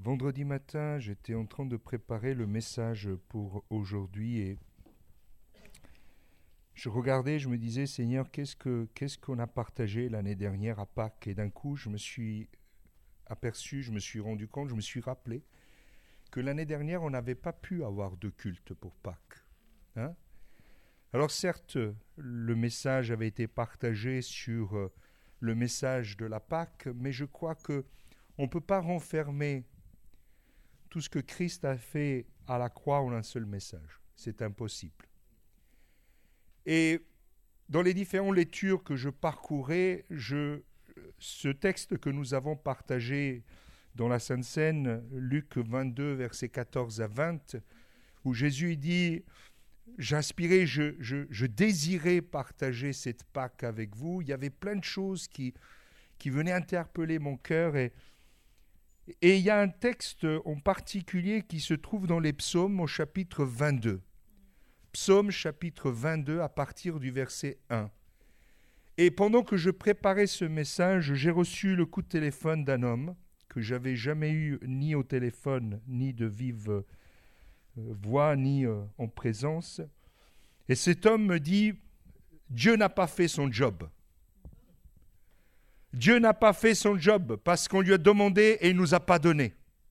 Vendredi matin, j'étais en train de préparer le message pour aujourd'hui et je regardais, je me disais, Seigneur, qu'est-ce qu'on a partagé l'année dernière à Pâques? Et d'un coup, je me suis aperçu, je me suis rendu compte, je me suis rappelé que l'année dernière, on n'avait pas pu avoir de culte pour Pâques. Alors certes, le message avait été partagé sur le message de la Pâques, mais je crois qu'on ne peut pas renfermer tout ce que Christ a fait à la croix en un seul message. C'est impossible. Et dans les différentes lectures que je parcourais, ce texte que nous avons partagé dans la Sainte Seine, Luc 22, versets 14 à 20, où Jésus dit « J'aspirais, je désirais partager cette Pâque avec vous », il y avait plein de choses qui venaient interpeller mon cœur et il y a un texte en particulier qui se trouve dans les psaumes au chapitre 22. Psaume chapitre 22 à partir du verset 1. Et pendant que je préparais ce message, j'ai reçu le coup de téléphone d'un homme que j'avais jamais eu ni au téléphone, ni de vive voix, ni en présence. Et cet homme me dit « Dieu n'a pas fait son job ». Dieu n'a pas fait son job parce qu'on lui a demandé et il ne nous a pas donné.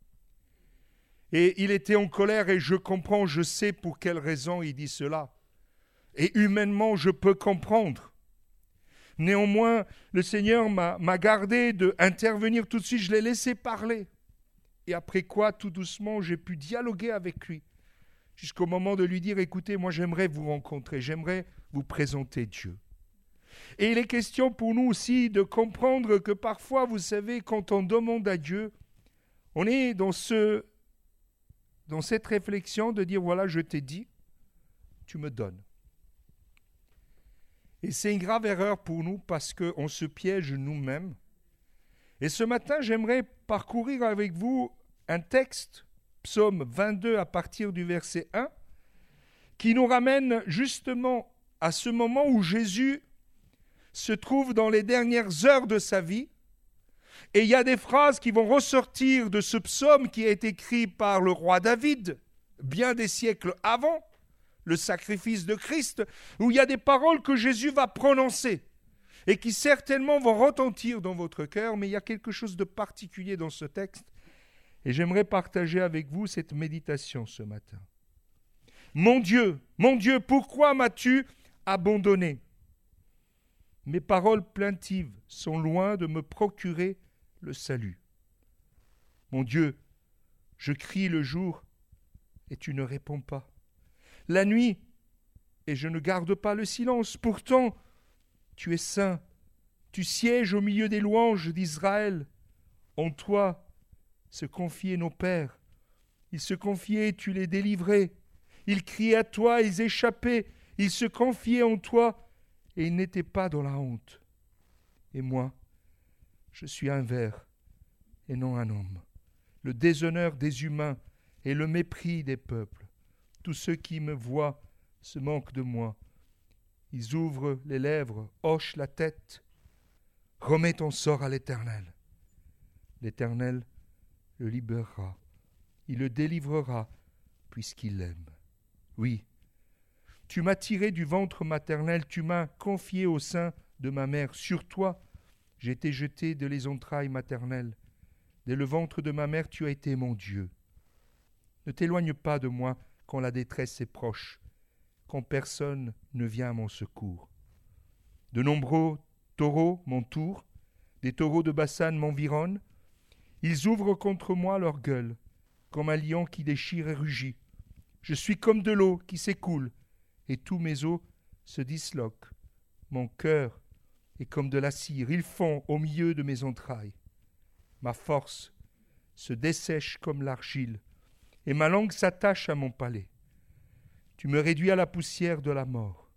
Et il était en colère et je comprends, je sais pour quelle raison il dit cela. Et humainement, je peux comprendre. Néanmoins, le Seigneur m'a gardé d'intervenir tout de suite, je l'ai laissé parler. Et après quoi, tout doucement, j'ai pu dialoguer avec lui. Jusqu'au moment de lui dire, écoutez, moi j'aimerais vous rencontrer, j'aimerais vous présenter Dieu. Et il est question pour nous aussi de comprendre que parfois, vous savez, quand on demande à Dieu, on est dans cette réflexion de dire, voilà, je t'ai dit, tu me donnes. Et c'est une grave erreur pour nous parce qu'on se piège nous-mêmes. Et ce matin, j'aimerais parcourir avec vous un texte, Psaume 22 à partir du verset 1, qui nous ramène justement à ce moment où Jésus se trouve dans les dernières heures de sa vie. Et il y a des phrases qui vont ressortir de ce psaume qui a été écrit par le roi David, bien des siècles avant le sacrifice de Christ, où il y a des paroles que Jésus va prononcer et qui certainement vont retentir dans votre cœur, mais il y a quelque chose de particulier dans ce texte. Et j'aimerais partager avec vous cette méditation ce matin. Mon Dieu, pourquoi m'as-tu abandonné ? Mes paroles plaintives sont loin de me procurer le salut. Mon Dieu, je crie le jour et tu ne réponds pas. La nuit et je ne garde pas le silence. Pourtant, tu es saint. Tu sièges au milieu des louanges d'Israël. En toi se confiaient nos pères. Ils se confiaient, tu les délivrais. Ils criaient à toi, ils échappaient. Ils se confiaient en toi et ils n'étaient pas dans la honte. Et moi, je suis un ver et non un homme. Le déshonneur des humains et le mépris des peuples. Tous ceux qui me voient se moquent de moi. Ils ouvrent les lèvres, hochent la tête. Remets ton sort à l'Éternel. L'Éternel le libérera. Il le délivrera puisqu'il l'aime. Oui, tu m'as tiré du ventre maternel, tu m'as confié au sein de ma mère. Sur toi, j'ai été jeté de les entrailles maternelles. Dès le ventre de ma mère, tu as été mon Dieu. Ne t'éloigne pas de moi quand la détresse est proche, quand personne ne vient à mon secours. De nombreux taureaux m'entourent, des taureaux de Bassan m'environnent. Ils ouvrent contre moi leur gueule, comme un lion qui déchire et rugit. Je suis comme de l'eau qui s'écoule, et tous mes os se disloquent. Mon cœur est comme de la cire, ils fond au milieu de mes entrailles. Ma force se dessèche comme l'argile, et ma langue s'attache à mon palais. Tu me réduis à la poussière de la mort.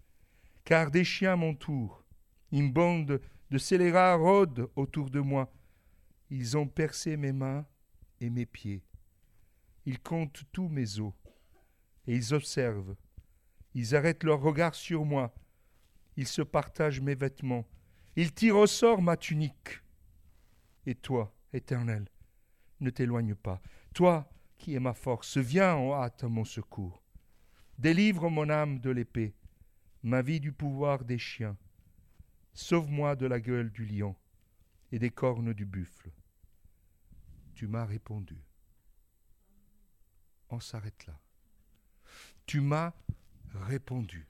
Car des chiens m'entourent, une bande de scélérats rôdent autour de moi. Ils ont percé mes mains et mes pieds. Ils comptent tous mes os, et ils observent. Ils arrêtent leur regard sur moi. Ils se partagent mes vêtements. Ils tirent au sort ma tunique. Et toi, Éternel, ne t'éloigne pas. Toi qui es ma force, viens en hâte à mon secours. Délivre mon âme de l'épée, ma vie du pouvoir des chiens. Sauve-moi de la gueule du lion et des cornes du buffle. Tu m'as répondu. On s'arrête là. Tu m'as répondu.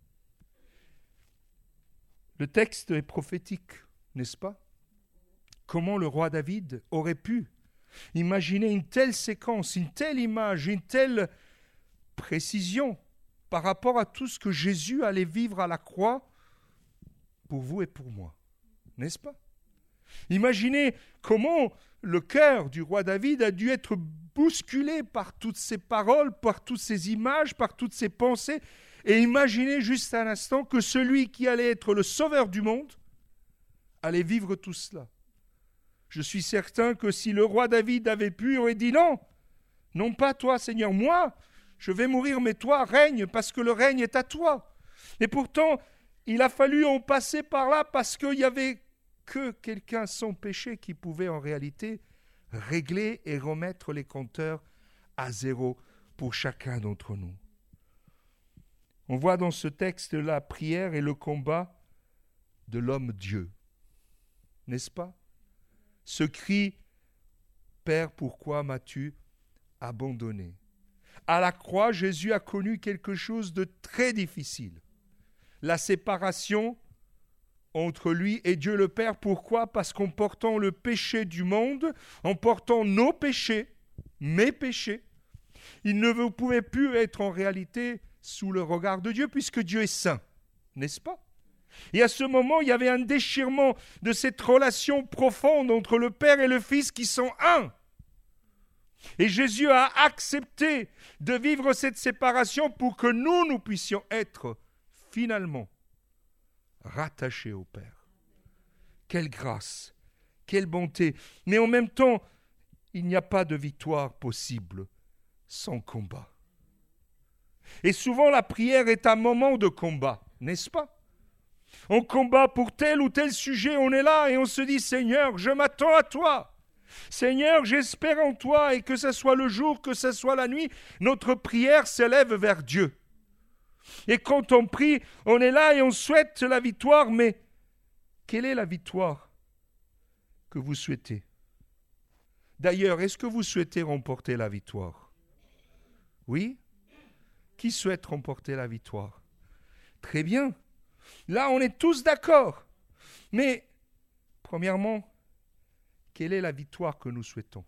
Le texte est prophétique, n'est-ce pas? Comment le roi David aurait pu imaginer une telle séquence, une telle image, une telle précision par rapport à tout ce que Jésus allait vivre à la croix pour vous et pour moi, n'est-ce pas? Imaginez comment le cœur du roi David a dû être bousculé par toutes ces paroles, par toutes ces images, par toutes ces pensées. Et imaginez juste un instant que celui qui allait être le sauveur du monde allait vivre tout cela. Je suis certain que si le roi David avait pu, il aurait dit non, non pas toi Seigneur, moi, je vais mourir, mais toi règne, parce que le règne est à toi. Et pourtant, il a fallu en passer par là parce qu'il n'y avait que quelqu'un sans péché qui pouvait en réalité régler et remettre les compteurs à zéro pour chacun d'entre nous. On voit dans ce texte la prière et le combat de l'homme-dieu, n'est-ce pas? Ce cri « Père, pourquoi m'as-tu abandonné ?» À la croix, Jésus a connu quelque chose de très difficile. La séparation entre lui et Dieu le Père. Pourquoi? Parce qu'en portant le péché du monde, en portant nos péchés, mes péchés, il ne pouvait plus être en réalité sous le regard de Dieu, puisque Dieu est saint, n'est-ce pas? Et à ce moment, il y avait un déchirement de cette relation profonde entre le Père et le Fils qui sont un. Et Jésus a accepté de vivre cette séparation pour que nous puissions être finalement rattachés au Père. Quelle grâce, quelle bonté. Mais en même temps, il n'y a pas de victoire possible sans combat. Et souvent, la prière est un moment de combat, n'est-ce pas? On combat pour tel ou tel sujet, on est là et on se dit « Seigneur, je m'attends à toi. Seigneur, j'espère en toi » et que ce soit le jour, que ce soit la nuit, notre prière s'élève vers Dieu. Et quand on prie, on est là et on souhaite la victoire, mais quelle est la victoire que vous souhaitez? D'ailleurs, est-ce que vous souhaitez remporter la victoire? Oui? Qui souhaite remporter la victoire? Très bien. Là, on est tous d'accord. Mais, premièrement, quelle est la victoire que nous souhaitons?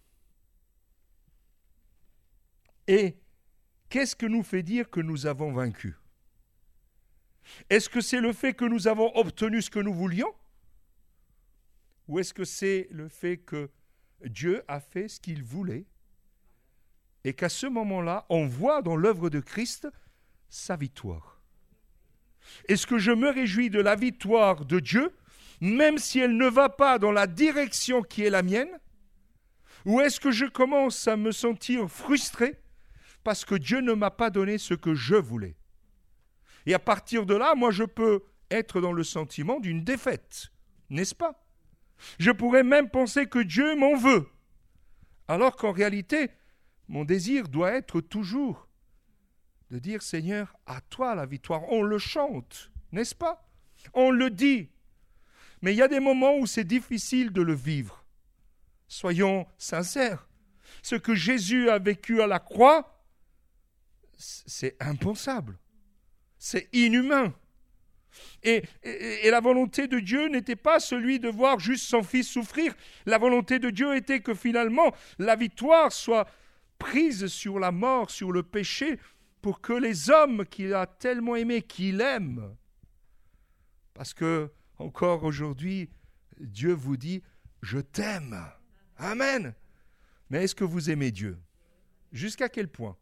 Et qu'est-ce que nous fait dire que nous avons vaincu? Est-ce que c'est le fait que nous avons obtenu ce que nous voulions? Ou est-ce que c'est le fait que Dieu a fait ce qu'il voulait et qu'à ce moment-là, on voit dans l'œuvre de Christ sa victoire? Est-ce que je me réjouis de la victoire de Dieu, même si elle ne va pas dans la direction qui est la mienne? Ou est-ce que je commence à me sentir frustré parce que Dieu ne m'a pas donné ce que je voulais? Et à partir de là, moi je peux être dans le sentiment d'une défaite, n'est-ce pas? Je pourrais même penser que Dieu m'en veut, alors qu'en réalité, mon désir doit être toujours de dire « Seigneur, à toi la victoire ». On le chante, n'est-ce pas? On le dit. Mais il y a des moments où c'est difficile de le vivre. Soyons sincères. Ce que Jésus a vécu à la croix, c'est impensable. C'est inhumain. Et la volonté de Dieu n'était pas celui de voir juste son fils souffrir. La volonté de Dieu était que finalement la victoire soit prise sur la mort, sur le péché, pour que les hommes qu'il a tellement aimés, qu'il aime, parce que encore aujourd'hui, Dieu vous dit « Je t'aime ». Amen. Mais est-ce que vous aimez Dieu? Jusqu'à quel point?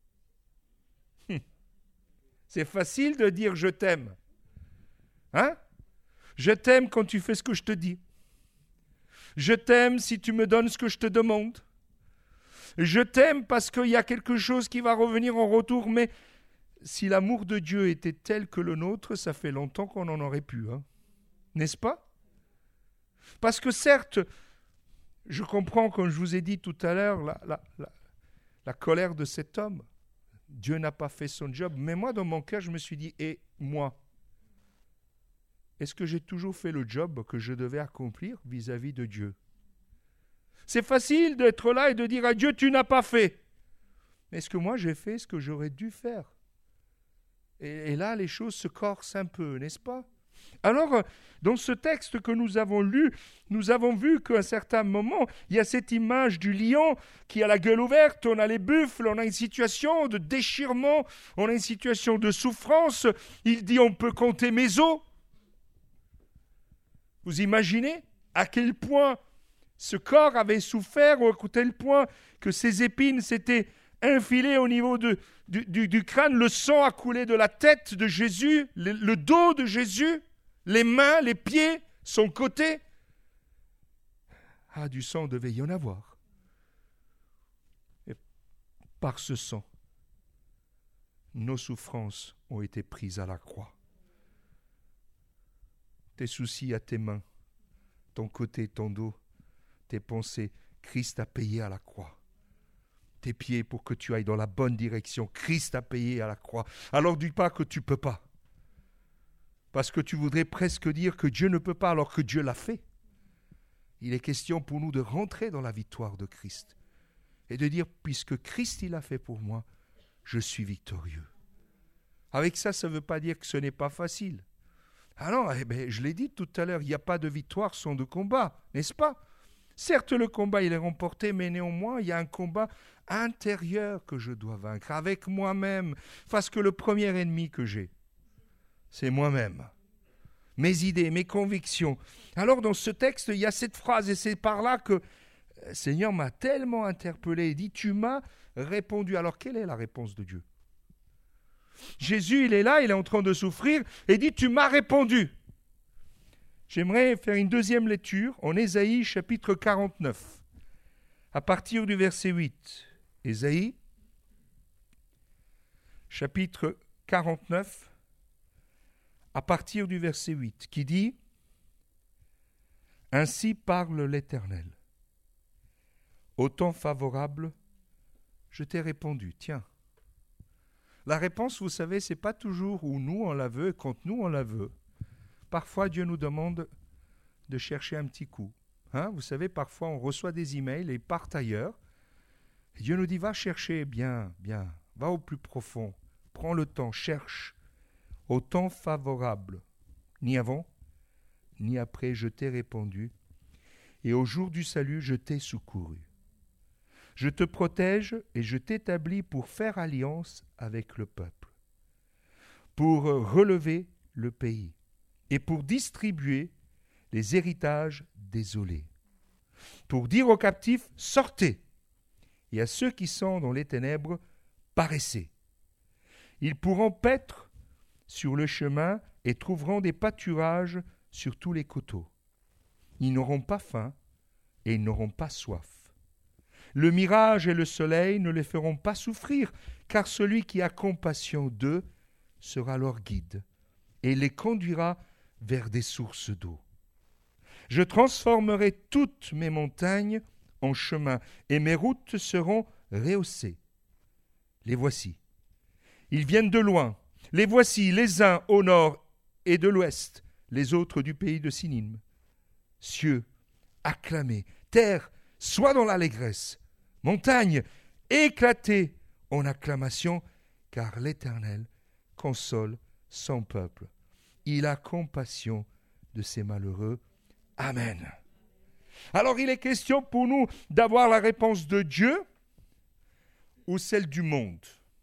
C'est facile de dire « Je t'aime ». Hein? Je t'aime quand tu fais ce que je te dis. Je t'aime si tu me donnes ce que je te demande. Je t'aime parce qu'il y a quelque chose qui va revenir en retour, mais si l'amour de Dieu était tel que le nôtre, ça fait longtemps qu'on en aurait pu, hein? N'est-ce pas? Parce que certes, Je comprends, comme je vous ai dit tout à l'heure, la colère de cet homme. Dieu n'a pas fait son job. Mais moi, dans mon cœur, je me suis dit, et moi, est-ce que j'ai toujours fait le job que je devais accomplir vis-à-vis de Dieu? C'est facile d'être là et de dire à Dieu, tu n'as pas fait. Mais est-ce que moi, j'ai fait ce que j'aurais dû faire? Et là, les choses se corsent un peu, n'est-ce pas? Alors, dans ce texte que nous avons lu, nous avons vu qu'à un certain moment, il y a cette image du lion qui a la gueule ouverte, on a les buffles, on a une situation de déchirement, on a une situation de souffrance. Il dit, on peut compter mes os. Vous imaginez à quel point ce corps avait souffert, ou à tel point que ses épines s'étaient infilées au niveau du crâne, le sang a coulé de la tête de Jésus, le dos de Jésus, les mains, les pieds, son côté. Ah, du sang devait y en avoir. Et par ce sang, nos souffrances ont été prises à la croix. Tes soucis à tes mains, ton côté, ton dos, tes pensées, Christ a payé à la croix. Tes pieds pour que tu ailles dans la bonne direction, Christ a payé à la croix. Alors dis pas que tu ne peux pas. Parce que tu voudrais presque dire que Dieu ne peut pas alors que Dieu l'a fait. Il est question pour nous de rentrer dans la victoire de Christ et de dire, puisque Christ il a fait pour moi, je suis victorieux. Avec ça, ça ne veut pas dire que ce n'est pas facile. Ah non, je l'ai dit tout à l'heure, il n'y a pas de victoire sans de combat, n'est-ce pas? Certes, le combat, il est remporté, mais néanmoins, il y a un combat intérieur que je dois vaincre, avec moi-même, parce que le premier ennemi que j'ai, c'est moi-même. Mes idées, mes convictions. Alors, dans ce texte, il y a cette phrase, et c'est par là que le Seigneur m'a tellement interpellé, il dit, tu m'as répondu. Alors, quelle est la réponse de Dieu? Jésus, il est là, il est en train de souffrir, et dit, tu m'as répondu. J'aimerais faire une deuxième lecture en Ésaïe chapitre 49, à partir du verset 8. Ésaïe, chapitre 49, à partir du verset 8, qui dit « Ainsi parle l'Éternel. Au temps favorable, je t'ai répondu. » Tiens, la réponse, vous savez, ce n'est pas toujours où nous on la veut et quand nous on la veut. Parfois, Dieu nous demande de chercher un petit coup. Vous savez, parfois, on reçoit des emails et ils partent ailleurs. Et Dieu nous dit, va chercher bien, va au plus profond. Prends le temps, cherche. Au temps favorable. Ni avant, ni après, je t'ai répondu. Et au jour du salut, je t'ai secouru. Je te protège et je t'établis pour faire alliance avec le peuple, pour relever le pays et pour distribuer les héritages désolés, pour dire aux captifs, sortez, et à ceux qui sont dans les ténèbres, paraissez. Ils pourront paître sur le chemin et trouveront des pâturages sur tous les coteaux. Ils n'auront pas faim et ils n'auront pas soif. Le mirage et le soleil ne les feront pas souffrir, car celui qui a compassion d'eux sera leur guide et les conduira vers des sources d'eau. Je transformerai toutes mes montagnes en chemin et mes routes seront rehaussées. Les voici. Ils viennent de loin. Les voici, les uns au nord et de l'ouest, les autres du pays de Sinim. Cieux, acclamez. Terre, sois dans l'allégresse. Montagne, éclatez en acclamation, car l'Éternel console son peuple. Il a compassion de ses malheureux. Amen. Alors il est question pour nous d'avoir la réponse de Dieu ou celle du monde.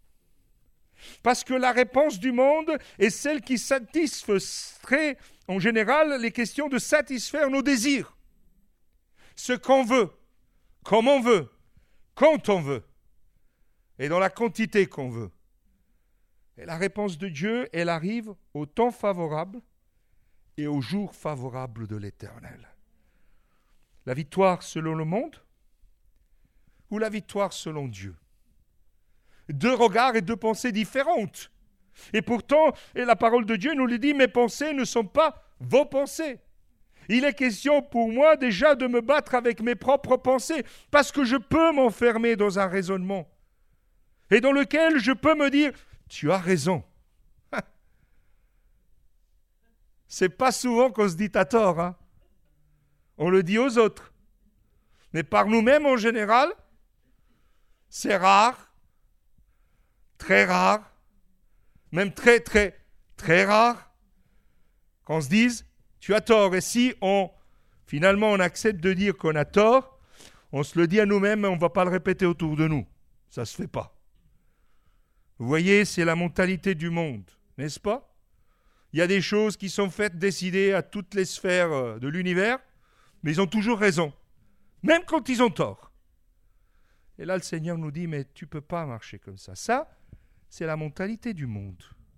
Parce que la réponse du monde est celle qui satisferait en général les questions de satisfaire nos désirs. Ce qu'on veut, comme on veut, quand on veut, et dans la quantité qu'on veut. Et la réponse de Dieu, elle arrive au temps favorable et au jour favorable de l'Éternel. La victoire selon le monde ou la victoire selon Dieu? Deux regards et deux pensées différentes. Et pourtant, et la parole de Dieu nous le dit, mes pensées ne sont pas vos pensées. Il est question pour moi déjà de me battre avec mes propres pensées, parce que je peux m'enfermer dans un raisonnement, et dans lequel je peux me dire, tu as raison. C'est pas souvent qu'on se dit t'as tort, hein. On le dit aux autres. Mais par nous-mêmes en général, c'est rare, très rare, même très très très rare, qu'on se dise tu as tort. Et si finalement on accepte de dire qu'on a tort, on se le dit à nous-mêmes, mais on ne va pas le répéter autour de nous. Ça ne se fait pas. Vous voyez, c'est la mentalité du monde, n'est-ce pas? Il y a des choses qui sont faites, décidées à toutes les sphères de l'univers, mais ils ont toujours raison, même quand ils ont tort. Et là, le Seigneur nous dit, mais tu ne peux pas marcher comme ça. Ça, c'est la mentalité du monde.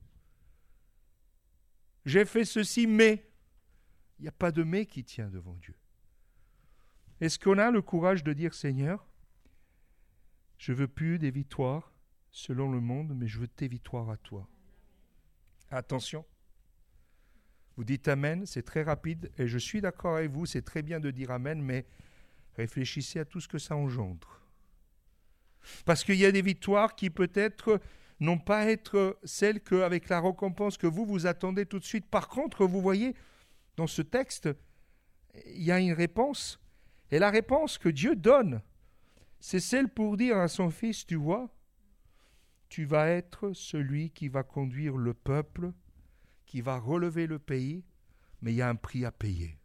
J'ai fait ceci, mais il n'y a pas de mais qui tient devant Dieu. Est-ce qu'on a le courage de dire, Seigneur, je ne veux plus des victoires selon le monde, mais je veux tes victoires à toi. Attention. Vous dites Amen, c'est très rapide, et je suis d'accord avec vous, c'est très bien de dire Amen, mais réfléchissez à tout ce que ça engendre. Parce qu'il y a des victoires qui peut-être n'ont pas être celles qu'avec la récompense que vous attendez tout de suite. Par contre, vous voyez, dans ce texte, il y a une réponse. Et la réponse que Dieu donne, c'est celle pour dire à son fils, tu vois, tu vas être celui qui va conduire le peuple, qui va relever le pays, mais il y a un prix à payer.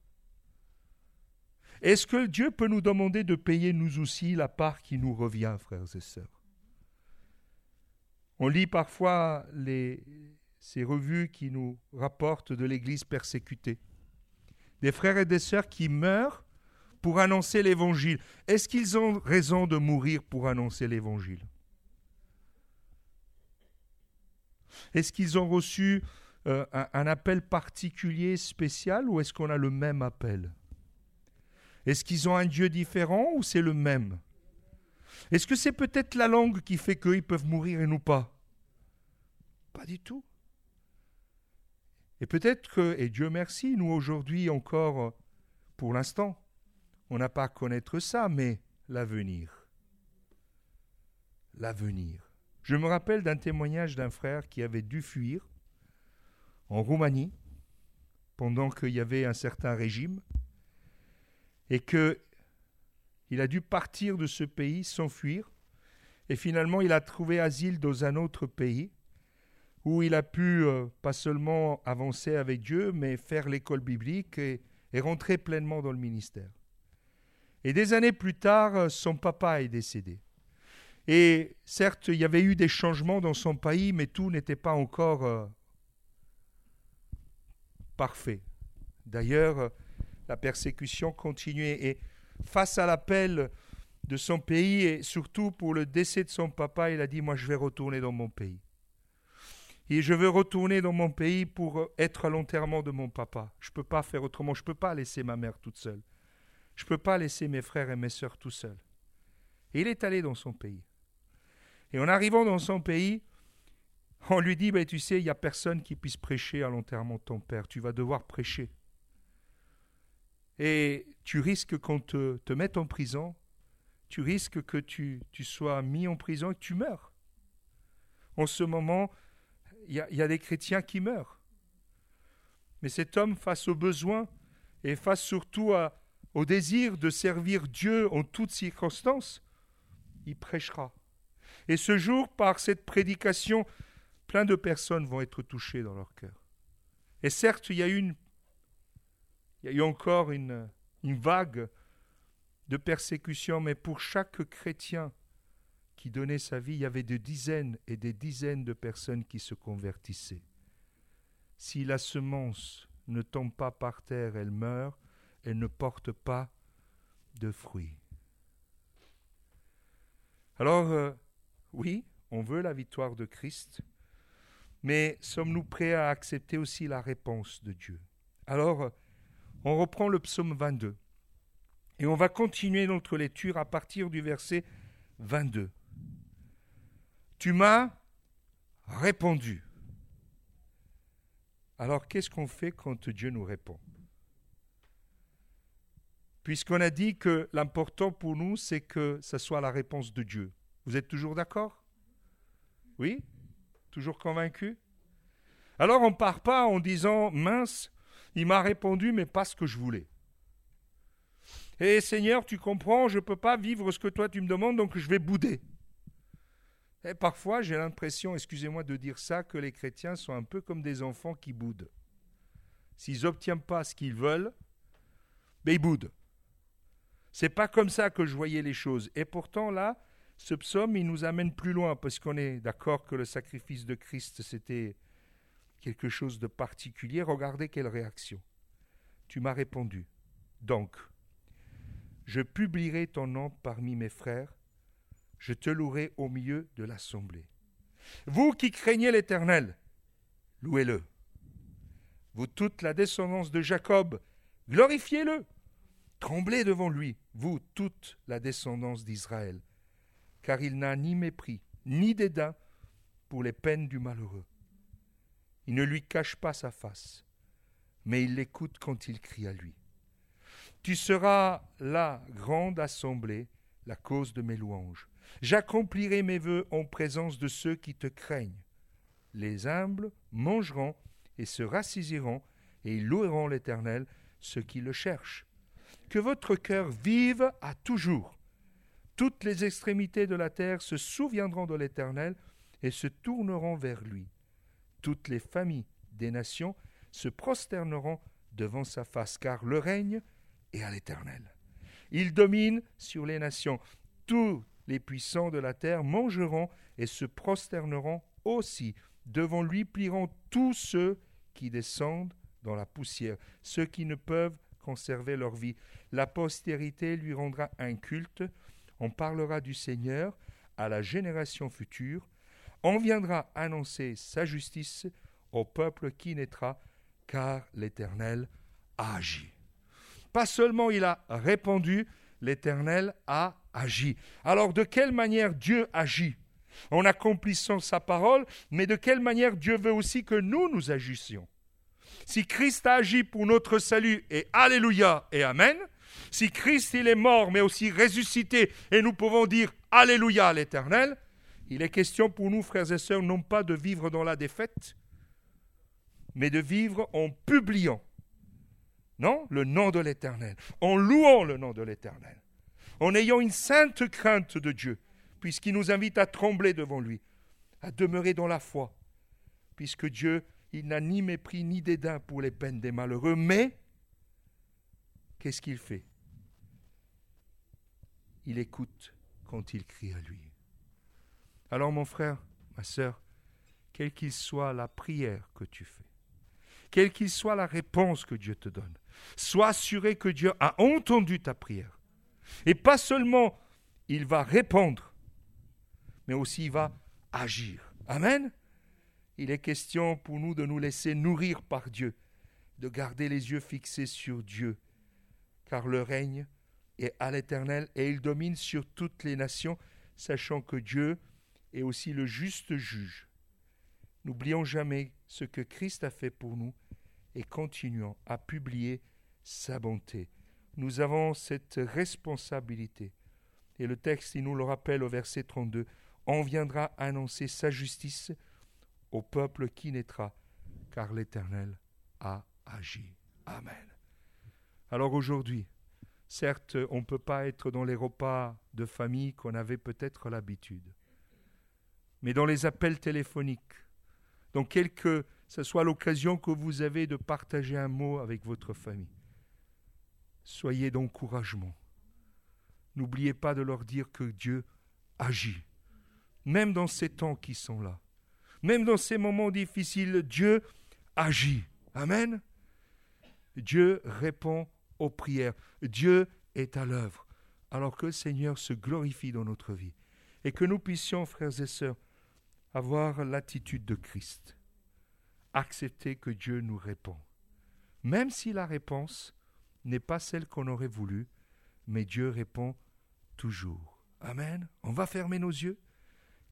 Est-ce que Dieu peut nous demander de payer nous aussi la part qui nous revient, frères et sœurs? On lit parfois ces revues qui nous rapportent de l'Église persécutée. Des frères et des sœurs qui meurent pour annoncer l'Évangile. Est-ce qu'ils ont raison de mourir pour annoncer l'Évangile? Est-ce qu'ils ont reçu un appel particulier, spécial, ou est-ce qu'on a le même appel? Est-ce qu'ils ont un Dieu différent ou c'est le même? Est-ce que c'est peut-être la langue qui fait qu'ils peuvent mourir et nous pas? Pas du tout. Et peut-être que, et Dieu merci, nous aujourd'hui encore, pour l'instant, on n'a pas à connaître ça, mais l'avenir. L'avenir. Je me rappelle d'un témoignage d'un frère qui avait dû fuir en Roumanie pendant qu'il y avait un certain régime et qu'il a dû partir de ce pays, s'enfuir, et finalement il a trouvé asile dans un autre pays où il a pu pas seulement avancer avec Dieu, mais faire l'école biblique et rentrer pleinement dans le ministère. Et des années plus tard, son papa est décédé. Et certes, il y avait eu des changements dans son pays, mais tout n'était pas encore parfait. D'ailleurs, la persécution continuait. Et face à l'appel de son pays, et surtout pour le décès de son papa, il a dit, moi je vais retourner dans mon pays. Et je veux retourner dans mon pays pour être à l'enterrement de mon papa. Je ne peux pas faire autrement, je ne peux pas laisser ma mère toute seule. Je ne peux pas laisser mes frères et mes sœurs tout seuls. Et il est allé dans son pays. Et en arrivant dans son pays, on lui dit, tu sais, il n'y a personne qui puisse prêcher à l'enterrement de ton père. Tu vas devoir prêcher. Et tu risques qu'on te mette en prison. Tu risques que tu sois mis en prison et que tu meurs. En ce moment, il y a des chrétiens qui meurent. Mais cet homme, face aux besoins et face surtout au désir de servir Dieu en toutes circonstances, il prêchera. Et ce jour, par cette prédication, plein de personnes vont être touchées dans leur cœur. Et certes, il y a eu encore une vague de persécution, mais pour chaque chrétien qui donnait sa vie, il y avait des dizaines et des dizaines de personnes qui se convertissaient. Si la semence ne tombe pas par terre, elle meurt, elle ne porte pas de fruits. Alors, oui, on veut la victoire de Christ, mais sommes-nous prêts à accepter aussi la réponse de Dieu? Alors, on reprend le psaume 22 et on va continuer notre lecture à partir du verset 22. Tu m'as répondu. Alors, qu'est-ce qu'on fait quand Dieu nous répond? puisqu'on a dit que l'important pour nous, c'est que ça soit la réponse de Dieu. Vous êtes toujours d'accord? Oui? Toujours convaincu? Alors on ne part pas en disant, mince, il m'a répondu, mais pas ce que je voulais. Et Seigneur, tu comprends, je ne peux pas vivre ce que toi tu me demandes, donc je vais bouder. Et parfois, j'ai l'impression, excusez-moi de dire ça, que les chrétiens sont un peu comme des enfants qui boudent. S'ils n'obtiennent pas ce qu'ils veulent, ben ils boudent. C'est pas comme ça que je voyais les choses. Et pourtant, là, ce psaume, il nous amène plus loin, parce qu'on est d'accord que le sacrifice de Christ, c'était quelque chose de particulier. Regardez quelle réaction. Tu m'as répondu. Donc, je publierai ton nom parmi mes frères, je te louerai au milieu de l'assemblée. Vous qui craignez l'Éternel, louez-le. Vous toute la descendance de Jacob, glorifiez-le. Tremblez devant lui, vous toute la descendance d'Israël, car il n'a ni mépris, ni dédain pour les peines du malheureux. Il ne lui cache pas sa face, mais il l'écoute quand il crie à lui. Tu seras la grande assemblée, la cause de mes louanges. J'accomplirai mes vœux en présence de ceux qui te craignent. Les humbles mangeront et se rassisieront, et ils loueront l'Éternel, ceux qui le cherchent. Que votre cœur vive à toujours. Toutes les extrémités de la terre se souviendront de l'Éternel et se tourneront vers lui. Toutes les familles des nations se prosterneront devant sa face, car le règne est à l'Éternel. Il domine sur les nations. Tous les puissants de la terre mangeront et se prosterneront aussi. Devant lui plieront tous ceux qui descendent dans la poussière, ceux qui ne peuvent conserver leur vie. La postérité lui rendra un culte. On parlera du Seigneur à la génération future. On viendra annoncer sa justice au peuple qui naîtra, car l'Éternel a agi. Pas seulement il a répondu, l'Éternel a agi. Alors de quelle manière Dieu agit? En accomplissant sa parole, mais de quelle manière Dieu veut aussi que nous agissions? Si Christ a agi pour notre salut, et Alléluia et Amen, si Christ il est mort mais aussi ressuscité, et nous pouvons dire Alléluia à l'Éternel, il est question pour nous, frères et sœurs, non pas de vivre dans la défaite, mais de vivre en publiant, non, le nom de l'Éternel, en louant le nom de l'Éternel, en ayant une sainte crainte de Dieu, puisqu'il nous invite à trembler devant lui, à demeurer dans la foi, puisque Dieu, il n'a ni mépris ni dédain pour les peines des malheureux, mais qu'est-ce qu'il fait? Il écoute quand il crie à lui. Alors mon frère, ma sœur, quelle qu'il soit la prière que tu fais, quelle qu'il soit la réponse que Dieu te donne, sois assuré que Dieu a entendu ta prière. Et pas seulement il va répondre, mais aussi il va agir. Amen. Il est question pour nous de nous laisser nourrir par Dieu, de garder les yeux fixés sur Dieu, car le règne est à l'Éternel et il domine sur toutes les nations, sachant que Dieu est aussi le juste juge. N'oublions jamais ce que Christ a fait pour nous et continuons à publier sa bonté. Nous avons cette responsabilité. Et le texte, il nous le rappelle au verset 32, « On viendra annoncer sa justice au peuple qui naîtra, car l'Éternel a agi. » Amen. Alors aujourd'hui, certes, on ne peut pas être dans les repas de famille qu'on avait peut-être l'habitude, mais dans les appels téléphoniques, dans que ce soit l'occasion que vous avez de partager un mot avec votre famille, soyez d'encouragement. N'oubliez pas de leur dire que Dieu agit, même dans ces temps qui sont là. Même dans ces moments difficiles, Dieu agit. Amen. Dieu répond aux prières. Dieu est à l'œuvre. Alors que le Seigneur se glorifie dans notre vie. Et que nous puissions, frères et sœurs, avoir l'attitude de Christ. Accepter que Dieu nous répond. Même si la réponse n'est pas celle qu'on aurait voulu, mais Dieu répond toujours. Amen. On va fermer nos yeux.